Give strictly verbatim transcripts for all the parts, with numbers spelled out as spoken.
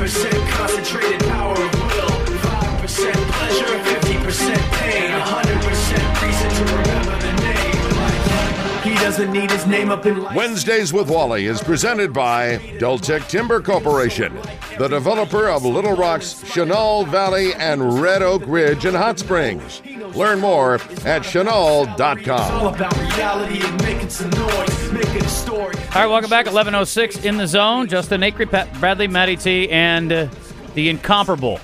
percent concentrated power of will, five percent pleasure, fifty percent pain, one hundred percent reason to remember the name. Like, he doesn't need his name up in lights. Wednesdays with Wally is presented by Deltec Timber Corporation, the developer of Little Rock's Chenal Valley and Red Oak Ridge in Hot Springs. Learn more at chenal dot com. All about reality and making some noise, making a story. All right, welcome back. eleven oh six in the zone. Justin Acri, Pat Bradley, Matty T, and uh, the incomparable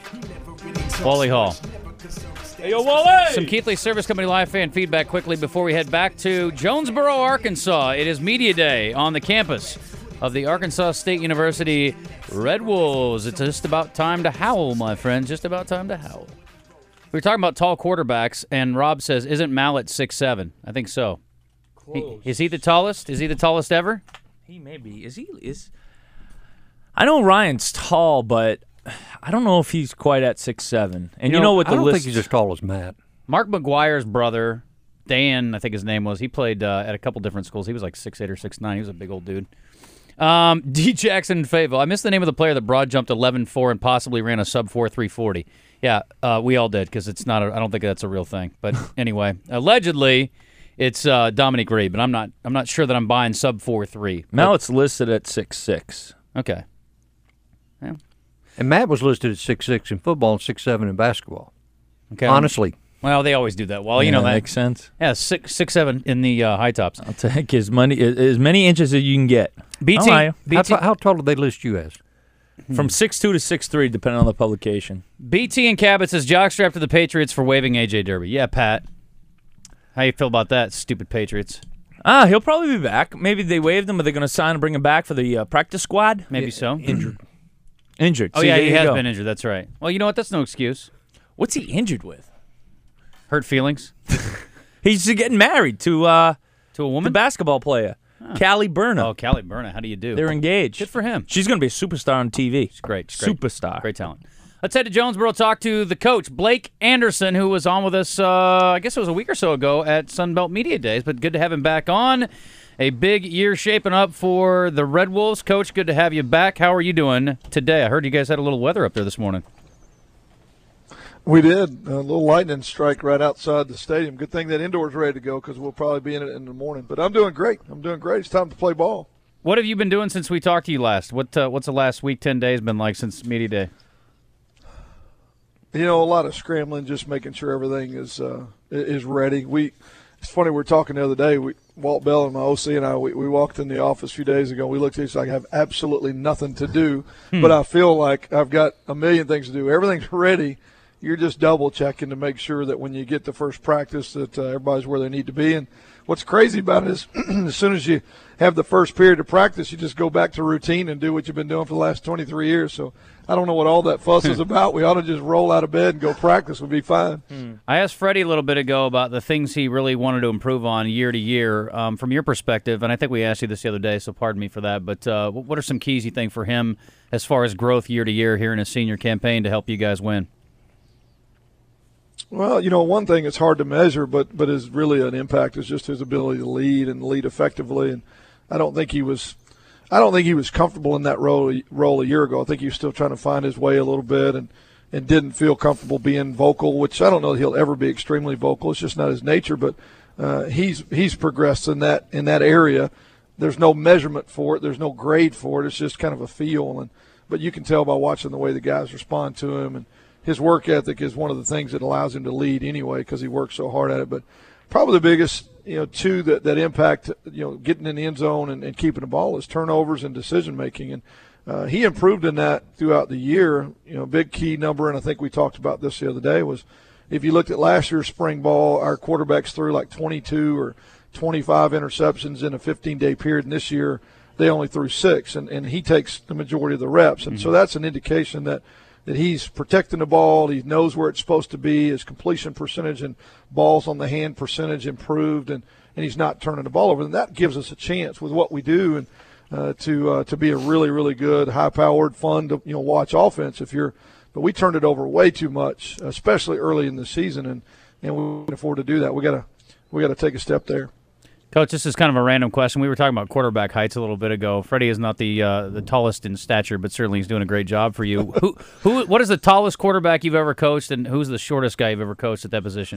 Wally Hall. Hey, yo, Wally! Some Keithley Service Company live fan feedback quickly before we head back to Jonesboro, Arkansas. It is Media Day on the campus of the Arkansas State University Red Wolves. It's just about time to howl, my friend. Just about time to howl. We were talking about tall quarterbacks, and Rob says, isn't Mallett six seven? I think so. He, is he the tallest? Is he the tallest ever? He may be. Is he? Is I know Ryan's tall, but I don't know if he's quite at six seven. And you, you know, know what the I don't list... think he's as tall as Matt. Mark McGuire's brother, Dan, I think his name was, he played uh, at a couple different schools. He was like six eight or six nine. He was a big old dude. Um, D. Jackson and Fayetteville. I missed the name of the player that broad jumped eleven four and possibly ran a sub four three forty. Yeah, uh, we all did because it's not. A, I don't think that's a real thing. But anyway, allegedly, it's uh, Dominic Reed, but I'm not. I'm not sure that I'm buying sub four three. Mallett's listed at six six. Okay. Yeah. And Matt was listed at six six in football and six seven in basketball. Okay. Honestly. Well, they always do that. Well, you yeah, know that makes sense. Yeah, six six seven in the uh, high tops. I'll take as many as many inches as you can get. B T. Right. B T How, how tall did they list you as? From six two to six three, depending on the publication. B T and Cabot says jockstrap to the Patriots for waiving A J Derby. Yeah, Pat. How you feel about that, stupid Patriots? Ah, he'll probably be back. Maybe they waived him, but they're going to sign and bring him back for the uh, practice squad. Maybe so. Injured. Injured. Oh, See, yeah, there he you has go. been injured. That's right. Well, you know what? That's no excuse. What's he injured with? Hurt feelings? He's getting married to uh, To a the woman? basketball player, Callie Burner. Oh, Callie Burner. How do you do? They're engaged. Good for him. She's going to be a superstar on T V. She's great. She's great. Superstar. Great talent. Let's head to Jonesboro, talk to the coach, Blake Anderson, who was on with us, uh, I guess it was a week or so ago at Sunbelt Media Days, but good to have him back on. A big year shaping up for the Red Wolves. Coach, good to have you back. How are you doing today? I heard you guys had a little weather up there this morning. We did. A little lightning strike right outside the stadium. Good thing that indoor's ready to go because we'll probably be in it in the morning. But I'm doing great. I'm doing great. It's time to play ball. What have you been doing since we talked to you last? What uh, What's the last week, ten days been like since Media Day? You know, a lot of scrambling, just making sure everything is uh, is ready. We It's funny, we were talking the other day. We, Walt Bell and my O C and I, we, we walked in the office a few days ago. We looked at each other like I have absolutely nothing to do, Hmm. but I feel like I've got a million things to do. Everything's ready. You're just double checking to make sure that when you get the first practice that uh, everybody's where they need to be. And what's crazy about it is as soon as you have the first period of practice, you just go back to routine and do what you've been doing for the last twenty-three years. So I don't know what all that fuss is about. We ought to just roll out of bed and go practice. We'll be fine. I asked Freddie a little bit ago about the things he really wanted to improve on year to year um, from your perspective, and I think we asked you this the other day, so pardon me for that, but uh, what are some keys you think for him as far as growth year to year here in his senior campaign to help you guys win? Well, you know, one thing it's hard to measure, but but is really an impact is just his ability to lead and lead effectively. And I don't think he was, I don't think he was comfortable in that role role a year ago. I think he was still trying to find his way a little bit, and and didn't feel comfortable being vocal. Which I don't know that he'll ever be extremely vocal. It's just not his nature. But uh, he's he's progressed in that in that area. There's no measurement for it. There's no grade for it. It's just kind of a feel. And but you can tell by watching the way the guys respond to him, and his work ethic is one of the things that allows him to lead anyway because he works so hard at it. But probably the biggest, you know, two that, that impact, you know, getting in the end zone and, and keeping the ball is turnovers and decision making. And uh, he improved in that throughout the year. You know, big key number, and I think we talked about this the other day, was if you looked at last year's spring ball, our quarterbacks threw like twenty-two or twenty-five interceptions in a fifteen-day period, and this year they only threw six, and, and he takes the majority of the reps. And mm-hmm. so that's an indication that that he's protecting the ball, he knows where it's supposed to be, his completion percentage and balls on the hand percentage improved, and, and he's not turning the ball over. And that gives us a chance with what we do and uh, to uh, to be a really, really good, high-powered, fun to you know watch offense. If you're, but we turned it over way too much, especially early in the season, and, and we can't afford to do that. We gotta we gotta take a step there. Coach, this is kind of a random question. We were talking about quarterback heights a little bit ago. Freddie is not the uh, the tallest in stature, but certainly he's doing a great job for you. who who? What is the tallest quarterback you've ever coached, and who's the shortest guy you've ever coached at that position?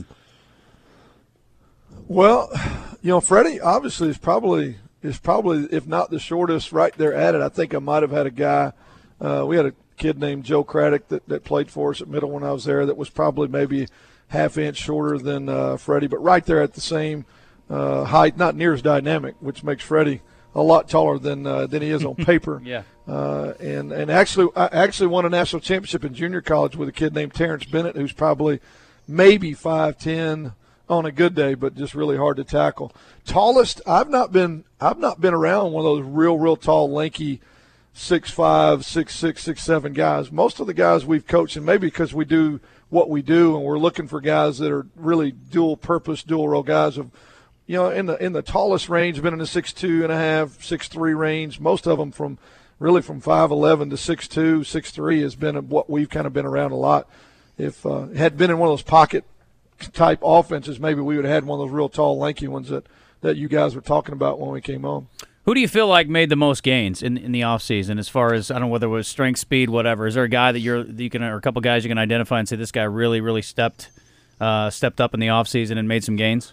Well, you know, Freddie obviously is probably is probably if not the shortest, right there at it. I think I might have had a guy. Uh, we had a kid named Joe Craddock that, that played for us at Middle when I was there. That was probably maybe half inch shorter than uh, Freddie, but right there at the same uh, height, not near as dynamic, which makes Freddie a lot taller than uh, than he is on paper. yeah. Uh, and and actually, I actually won a national championship in junior college with a kid named Terrence Bennett, who's probably maybe five ten on a good day, but just really hard to tackle. Tallest, I've not been I've not been around one of those real real tall, lanky, six five, six six, six seven guys. Most of the guys we've coached, and maybe because we do what we do, and we're looking for guys that are really dual purpose, dual role guys of. You know, in the in the tallest range, been in the six two and a half, six three range. Most of them from really from five eleven to six two, six three has been what we've kind of been around a lot. If uh, it had been in one of those pocket type offenses, maybe we would have had one of those real tall, lanky ones that, that you guys were talking about when we came on. Who do you feel like made the most gains in in the offseason as far as, I don't know, whether it was strength, speed, whatever? Is there a guy that you're that you can, or a couple guys you can identify and say this guy really, really stepped uh, stepped up in the offseason and made some gains?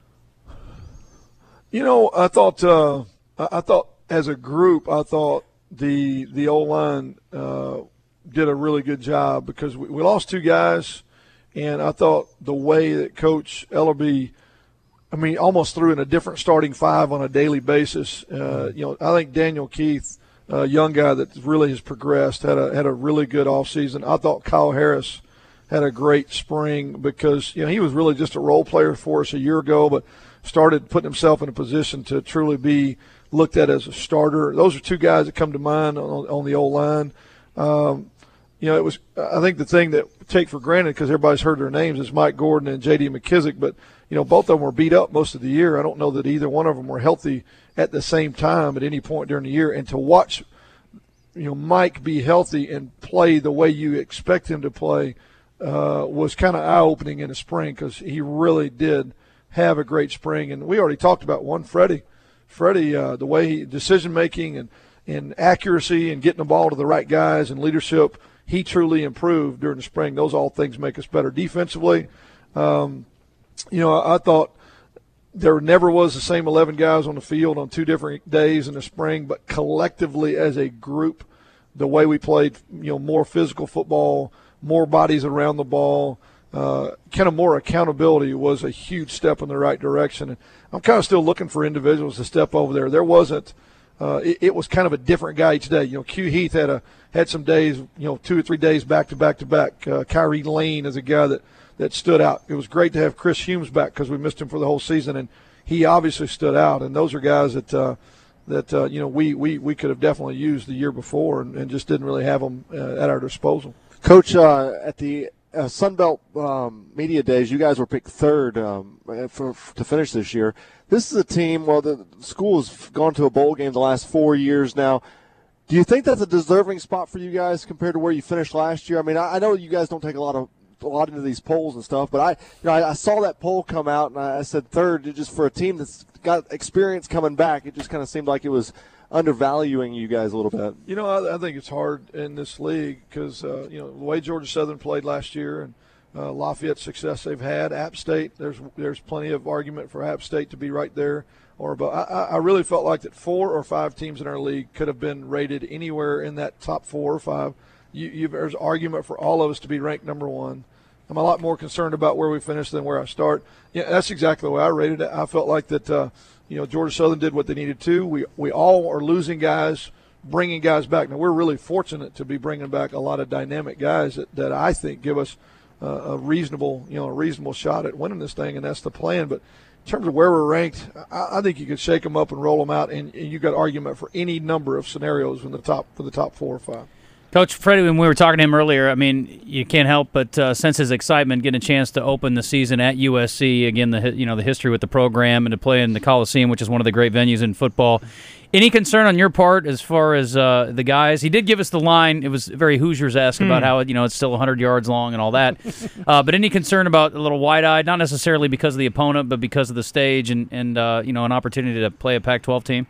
You know, I thought uh, I thought as a group, I thought the the O-line uh, did a really good job because we, we lost two guys, and I thought the way that Coach Ellerby, I mean, almost threw in a different starting five on a daily basis. Uh, you know, I think Daniel Keith, a young guy that really has progressed, had a had a really good offseason. I thought Kyle Harris had a great spring because, you know, he was really just a role player for us a year ago, but started putting himself in a position to truly be looked at as a starter. Those are two guys that come to mind on, on the O-line. Um, you know, it was, I think the thing that we take for granted because everybody's heard their names is Mike Gordon and J D McKissick, but, you know, both of them were beat up most of the year. I don't know that either one of them were healthy at the same time at any point during the year. And to watch, you know, Mike be healthy and play the way you expect him to play uh, was kind of eye-opening in the spring because he really did have a great spring. And we already talked about one, Freddie. Freddie, uh, the way he, decision-making and, and accuracy and getting the ball to the right guys and leadership, he truly improved during the spring. Those all things make us better defensively. Um, you know, I, I thought there never was the same eleven guys on the field on two different days in the spring, but collectively as a group, the way we played, you know, more physical football, more bodies around the ball, Uh, kind of more accountability was a huge step in the right direction. And I'm kind of still looking for individuals to step over there. There wasn't uh, – it, it was kind of a different guy each day. You know, Q Heath had a had some days, you know, two or three days back to back to back. Uh, Kyrie Lane is a guy that, that stood out. It was great to have Chris Humes back because we missed him for the whole season, and he obviously stood out. And those are guys that uh, that uh, you know we, we, we could have definitely used the year before and, and just didn't really have them uh, at our disposal. Coach, uh, at the – Uh, Sunbelt um, Media Days, you guys were picked third um, for, for to finish this year. This is a team, well, the school has gone to a bowl game the last four years now. Do you think that's a deserving spot for you guys compared to where you finished last year? I mean, I, I know you guys don't take a lot of a lot into these polls and stuff, but I, you know, I, I saw that poll come out and I, I said third just for a team that's got experience coming back. It just kind of seemed like it was undervaluing you guys a little bit. You know, I, I think it's hard in this league because, uh, you know, the way Georgia Southern played last year and uh, Lafayette's success they've had, App State, there's there's plenty of argument for App State to be right there. Or, but I, I really felt like that four or five teams in our league could have been rated anywhere in that top four or five. You, you, there's argument for all of us to be ranked number one. I'm a lot more concerned about where we finish than where I start. Yeah, that's exactly the way I rated it. I felt like that uh, – you know, Georgia Southern did what they needed to. We we all are losing guys, bringing guys back. Now, we're really fortunate to be bringing back a lot of dynamic guys that, that I think give us uh, a reasonable, you know, a reasonable shot at winning this thing, and that's the plan. But in terms of where we're ranked, I, I think you could shake them up and roll them out, and, and you got argument for any number of scenarios in the top for the top four or five. Coach Freddie, when we were talking to him earlier, I mean, you can't help but uh, sense his excitement getting a chance to open the season at U S C. Again, the you know the history with the program and to play in the Coliseum, which is one of the great venues in football. Any concern on your part as far as uh, the guys? He did give us the line. It was very Hoosiers-esque about how you know it's still one hundred yards long and all that. uh, but any concern about a little wide-eyed, not necessarily because of the opponent, but because of the stage and, and uh, you know an opportunity to play a Pac twelve team?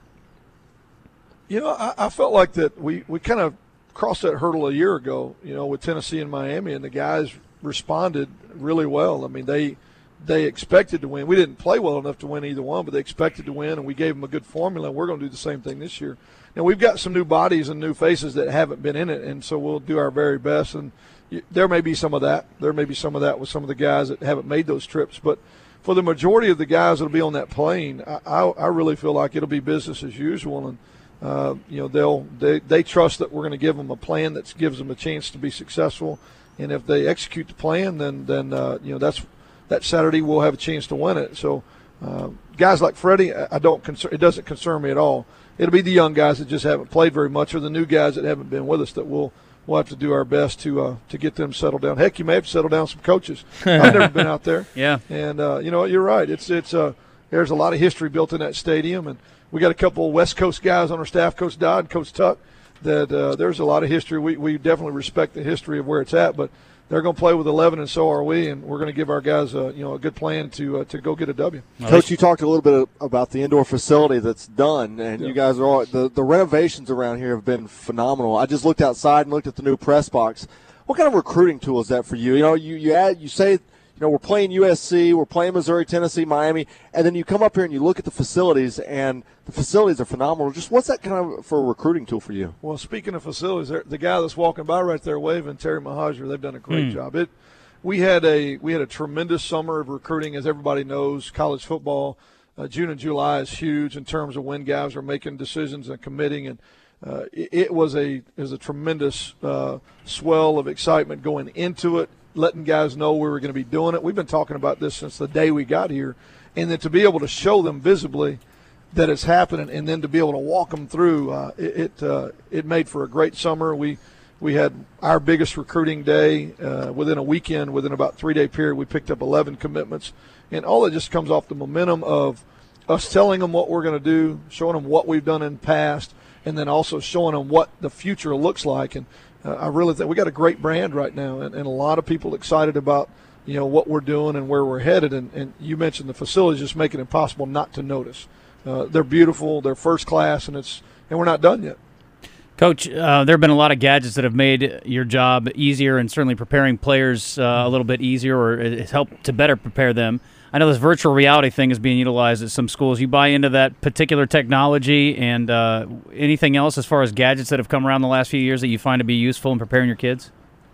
You know, I, I felt like that we, we kind of crossed that hurdle a year ago, you know, with Tennessee and Miami, and the guys responded really well. I mean, they they expected to win. We didn't play well enough to win either one, but they expected to win, and we gave them a good formula, and we're going to do the same thing this year. Now, we've got some new bodies and new faces that haven't been in it, and so we'll do our very best. And there may be some of that. There may be some of that with some of the guys that haven't made those trips. But for the majority of the guys that will be on that plane, I, I, I really feel like it'll be business as usual. And Uh, you know, they'll they, they trust that we're going to give them a plan that gives them a chance to be successful, and if they execute the plan, then then uh, you know that's that Saturday we'll have a chance to win it. So uh, guys like Freddie, I don't concern, it doesn't concern me at all. It'll be the young guys that just haven't played very much, or the new guys that haven't been with us that we'll we'll have to do our best to uh, to get them settled down. Heck, you may have to settle down some coaches. I've never been out there. Yeah, and uh, you know you're right. It's it's uh, there's a lot of history built in that stadium, and we got a couple of West Coast guys on our staff, Coach Dodd and Coach Tuck, that uh, there's a lot of history. We, we definitely respect the history of where it's at, but they're going to play with eleven, and so are we, and we're going to give our guys a, you know, a good plan to uh, to go get a W. Coach, you talked a little bit about the indoor facility that's done, and yeah. you guys are all the, – the renovations around here have been phenomenal. I just looked outside and looked at the new press box. What kind of recruiting tool is that for you? You know, you, you, add, you say – You know, we're playing U S C, we're playing Missouri, Tennessee, Miami, and then you come up here and you look at the facilities, and the facilities are phenomenal. Just what's that kind of for a recruiting tool for you? Well, speaking of facilities, the guy that's walking by right there waving, Terry Mahajer, they've done a great mm. job. It, we had a we had a tremendous summer of recruiting, as everybody knows. College football, uh, June and July is huge in terms of when guys are making decisions and committing, and uh, it, it was a it was a tremendous uh, swell of excitement going into it, letting guys know we were going to be doing it. We've been talking about this since the day we got here, and then to be able to show them visibly that it's happening, and then to be able to walk them through, uh, it it, uh, it made for a great summer. We we had our biggest recruiting day uh, within a weekend. Within about three day period, we picked up eleven commitments, and all that just comes off the momentum of us telling them what we're going to do, showing them what we've done in the past, and then also showing them what the future looks like. And Uh, I really think we got a great brand right now, and, and a lot of people excited about you know what we're doing and where we're headed. And, and you mentioned the facilities just make it impossible not to notice. Uh, they're beautiful, they're first class, and it's and we're not done yet. Coach, uh, there have been a lot of gadgets that have made your job easier, and certainly preparing players uh, a little bit easier, or it's helped to better prepare them. I know this virtual reality thing is being utilized at some schools. You buy into that particular technology, and uh, anything else as far as gadgets that have come around the last few years that you find to be useful in preparing your kids?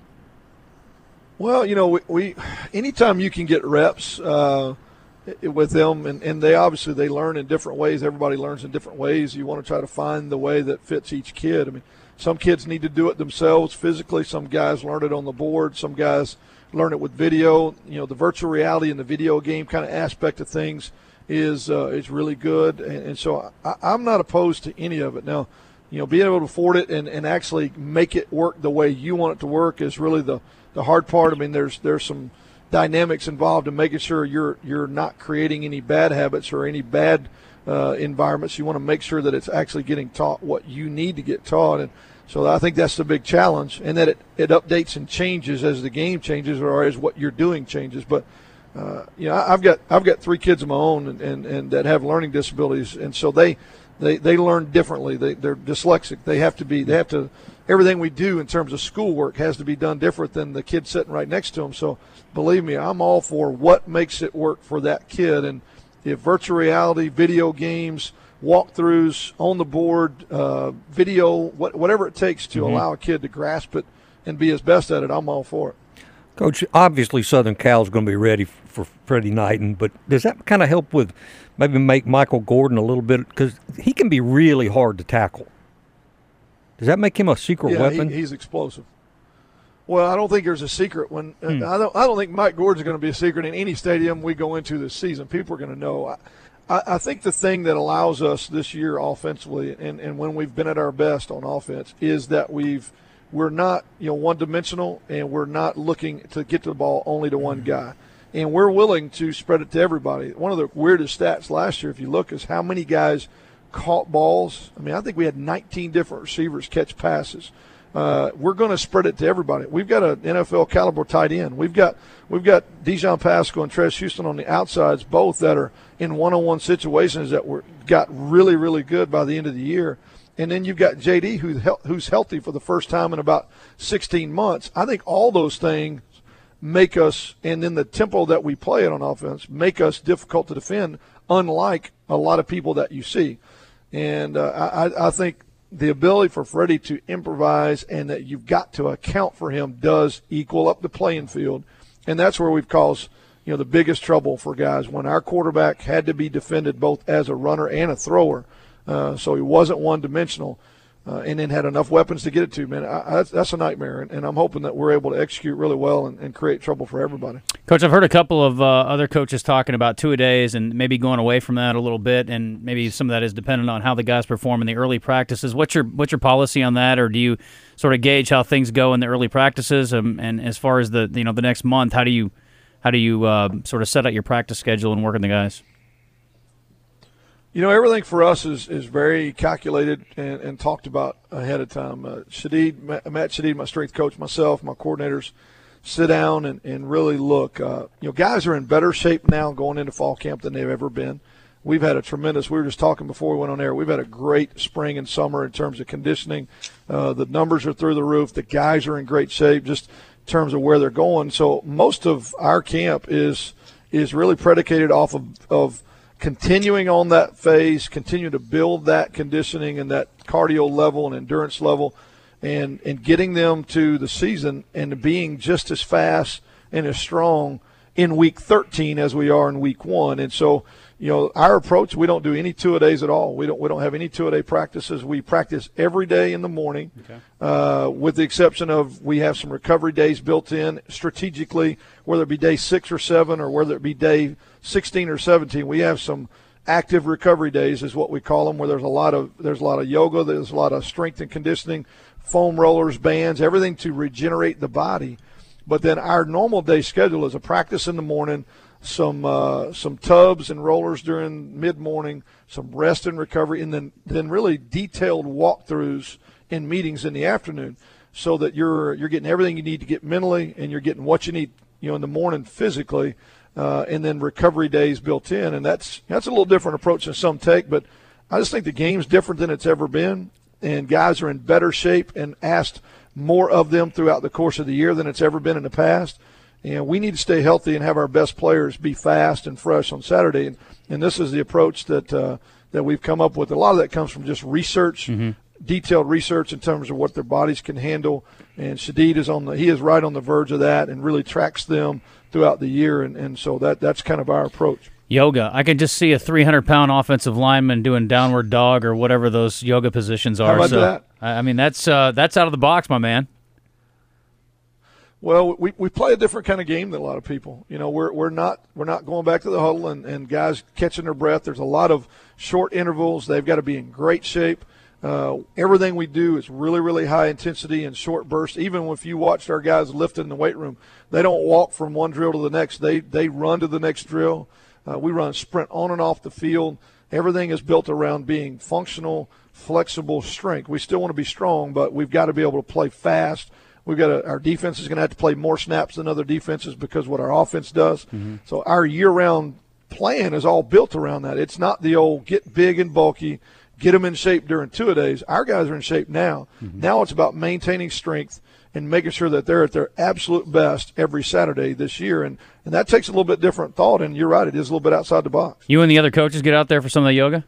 Well, you know, we, we anytime you can get reps uh, with them, and, and they obviously they learn in different ways. Everybody learns in different ways. You want to try to find the way that fits each kid. I mean, some kids need to do it themselves physically. Some guys learn it on the board. Some guys learn it with video. You know, the virtual reality and the video game kind of aspect of things is uh, is really good, and, and so I, I'm not opposed to any of it. Now, you know, being able to afford it and, and actually make it work the way you want it to work is really the, the hard part. I mean, there's there's some dynamics involved in making sure you're you're not creating any bad habits or any bad uh, environments. You want to make sure that it's actually getting taught what you need to get taught, and so I think that's the big challenge, and that it, it updates and changes as the game changes or as what you're doing changes. But uh, you know, I've got I've got three kids of my own, and, and, and that have learning disabilities, and so they they, they learn differently. They they're dyslexic. They have to be they have to everything we do in terms of schoolwork has to be done different than the kid sitting right next to them. So believe me, I'm all for what makes it work for that kid, and if virtual reality, video games, walkthroughs on the board, uh, video, what, whatever it takes to mm-hmm. allow a kid to grasp it and be his best at it, I'm all for it. Coach, obviously Southern Cal's going to be ready for Freddie Knighton, but does that kind of help with maybe make Michael Gordon a little bit, because he can be really hard to tackle? Does that make him a secret yeah, weapon? He, he's explosive. Well, I don't think there's a secret. When hmm. I don't, I don't think Mike Gordon's going to be a secret in any stadium we go into this season. People are going to know. I, I, I think the thing that allows us this year offensively, and, and when we've been at our best on offense, is that we've we're not, you know, one-dimensional, and we're not looking to get the ball only to one guy. And we're willing to spread it to everybody. One of the weirdest stats last year, if you look, is how many guys caught balls. I mean, I think we had nineteen different receivers catch passes. Uh, we're going to spread it to everybody. We've got an N F L caliber tight end. We've got we've got Dijon Pascal and Trez Houston on the outsides, both that are in one-on-one situations that were got really, really good by the end of the year. And then you've got J D who's who's healthy for the first time in about sixteen months. I think all those things make us, and then the tempo that we play it on offense, make us difficult to defend, unlike a lot of people that you see. And uh, I, I think the ability for Freddie to improvise and that you've got to account for him does equal up the playing field. And that's where we've caused, you know, the biggest trouble for guys when our quarterback had to be defended both as a runner and a thrower. Uh, so he wasn't one-dimensional. Uh, and then had enough weapons to get it to, man. I, I, that's, that's a nightmare, and, and I'm hoping that we're able to execute really well and, and create trouble for everybody. Coach, I've heard a couple of uh, other coaches talking about two-a-days and maybe going away from that a little bit, and maybe some of that is dependent on how the guys perform in the early practices. What's your what's your policy on that, or do you sort of gauge how things go in the early practices? Um, and as far as the you know the next month, how do you how do you uh, sort of set out your practice schedule and work with the guys? You know, everything for us is, is very calculated and, and talked about ahead of time. Uh, Shadid, Matt Shadid, my strength coach, myself, my coordinators, sit down and, and really look. Uh, you know, guys are in better shape now going into fall camp than they've ever been. We've had a tremendous – we were just talking before we went on air. We've had a great spring and summer in terms of conditioning. Uh, the numbers are through the roof. The guys are in great shape just in terms of where they're going. So most of our camp is is really predicated off of, of – continuing on that phase, continue to build that conditioning and that cardio level and endurance level, and, and getting them to the season and being just as fast and as strong in week thirteen as we are in week one. And so, you know, our approach, we don't do any two-a-days at all. We don't we don't have any two-a-day practices. We practice every day in the morning, okay. uh, with the exception of we have some recovery days built in strategically, whether it be day six or seven or whether it be day sixteen or seventeen. We have some active recovery days is what we call them, where there's a lot of there's a lot of yoga, there's a lot of strength and conditioning, foam rollers, bands, everything to regenerate the body. But then our normal day schedule is a practice in the morning, some uh, some tubs and rollers during mid-morning, some rest and recovery, and then, then really detailed walkthroughs in meetings in the afternoon, so that you're you're getting everything you need to get mentally, and you're getting what you need, you know, in the morning physically, uh, and then recovery days built in. And that's that's a little different approach than some take, but I just think the game's different than it's ever been, and guys are in better shape and asked more of them throughout the course of the year than it's ever been in the past. And we need to stay healthy and have our best players be fast and fresh on Saturday. And, and this is the approach that uh, that we've come up with. A lot of that comes from just research, mm-hmm. detailed research in terms of what their bodies can handle. And Shadid is on the he is right on the verge of that and really tracks them throughout the year. And, and so that that's kind of our approach. Yoga. I can just see a three hundred pound offensive lineman doing downward dog or whatever those yoga positions are. How about so, that? I mean, that's uh, that's out of the box, my man. Well, we, we play a different kind of game than a lot of people. You know, we're we're not we're not going back to the huddle and, and guys catching their breath. There's a lot of short intervals. They've got to be in great shape. Uh, everything we do is really, really high intensity and short bursts. Even if you watched our guys lift in the weight room, they don't walk from one drill to the next. They they run to the next drill. Uh, we run sprint on and off the field. Everything is built around being functional, flexible strength. We still want to be strong, but we've got to be able to play fast. We've got to, our defense is going to have to play more snaps than other defenses because of what our offense does. Mm-hmm. So our year-round plan is all built around that. It's not the old get big and bulky, get them in shape during two-a-days. Our guys are in shape now. Mm-hmm. Now it's about maintaining strength and making sure that they're at their absolute best every Saturday this year. And, and that takes a little bit different thought, and you're right, it is a little bit outside the box. You and the other coaches get out there for some of the yoga?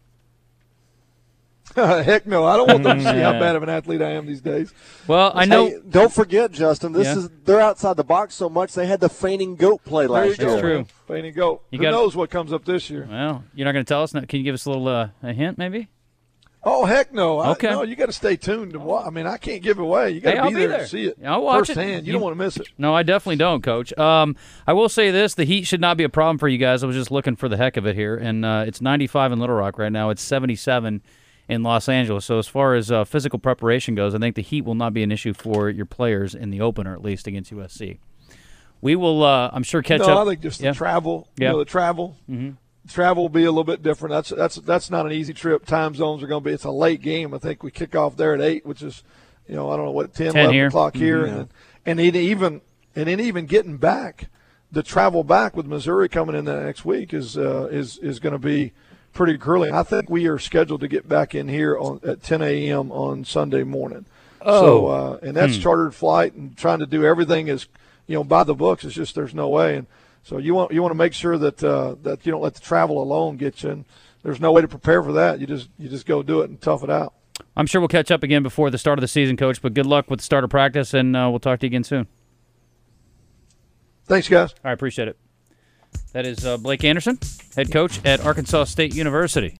Heck no, I don't want them to see how bad of an athlete I am these days. Well, I know. Hey, don't forget, Justin, this yeah. is they're outside the box so much they had the fainting goat play last year. That's true. Fainting goat. You Who gotta, knows what comes up this year? Well, you're not going to tell us? Can you give us a little uh, a hint, maybe? Oh, heck no. I, okay. No, you got to stay tuned. To watch. I mean, I can't give it away. You got to hey, be, be there there to see it I'll watch firsthand. It. You, you don't want to miss it. No, I definitely don't, Coach. Um, I will say this. The heat should not be a problem for you guys. I was just looking for the heck of it here, and uh, it's ninety-five in Little Rock right now. It's seventy-seven in Los Angeles. So as far as uh, physical preparation goes, I think the heat will not be an issue for your players in the opener, at least against U S C. We will, uh, I'm sure, catch no, up. I think just yeah. the travel. Yeah. You know, the travel. Mm-hmm. Travel will be a little bit different. That's that's that's not an easy trip. Time zones are going to be. It's a late game. I think we kick off there at eight, which is, you know, I don't know what ten, ten eleven here. o'clock here, Mm-hmm. and and it even and then even getting back, the travel back with Missouri coming in the next week is uh, is is going to be pretty grueling. I think we are scheduled to get back in here on at ten a.m. on Sunday morning. Oh. So uh, and that's Hmm. chartered flight, and trying to do everything is, you know, by the books. It's just there's no way. And so you want you want to make sure that uh, that you don't let the travel alone get you in. There's no way to prepare for that. You just you just go do it and tough it out. I'm sure we'll catch up again before the start of the season, Coach, but good luck with the start of practice, and uh, we'll talk to you again soon. Thanks, guys. I appreciate it. That is uh, Blake Anderson, head coach at Arkansas State University.